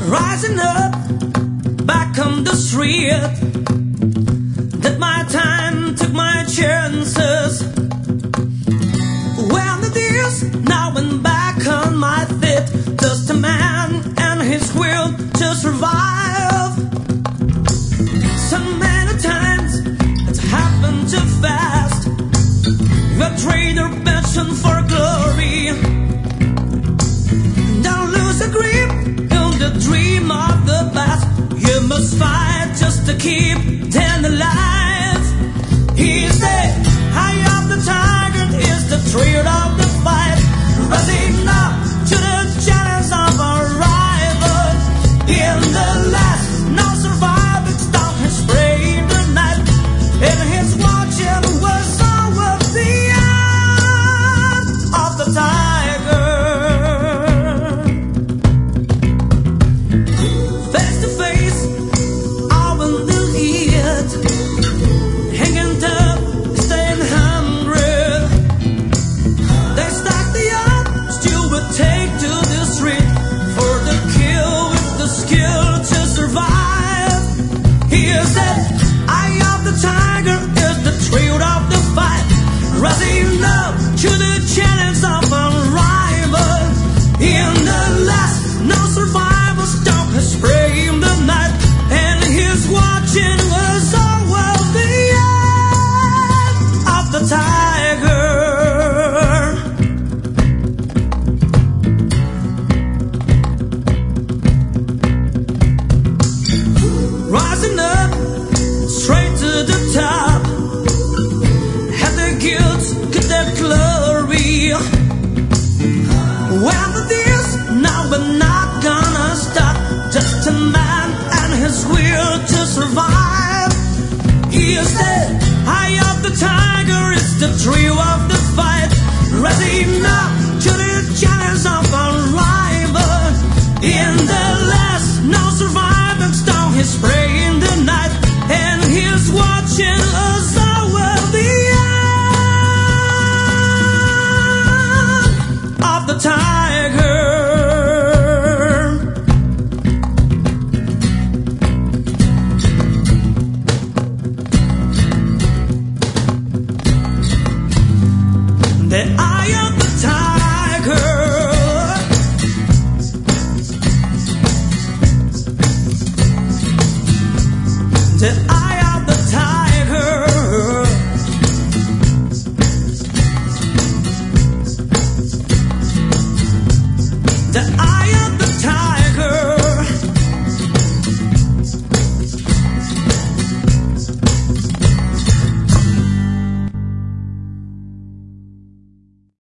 Rising up back on the street, did my time, took my chances. When it is now and back on my feet, just a man and his will to survive. So many times it's happened too fast. You trade your passion for glory. Don't lose a grip in the dream of the past. You must fight just to keep them alive. He said, high up the target is the thrill of the fight. Rising up to the challenge of our rivals. In the last, no survivor stop his spray in the night. And his watching was over the eye of the tiger. Face to face, I will do it. Hanging tough, staying hungry. They stack the up, still would take to the street for the kill with the skill to survive. He said, eye of the tiger is the thrill of the fight. Rising up to the challenge of our rival. In the last, no survivor stop his spray in the night. And his watching was over the eye of the tiger. Rising up straight to the top, had the guilt, get that glory. When it is, now we're not gonna stop. Just a man and his will to survive. He said, high up the tiger is the thrill of the fight. Rising up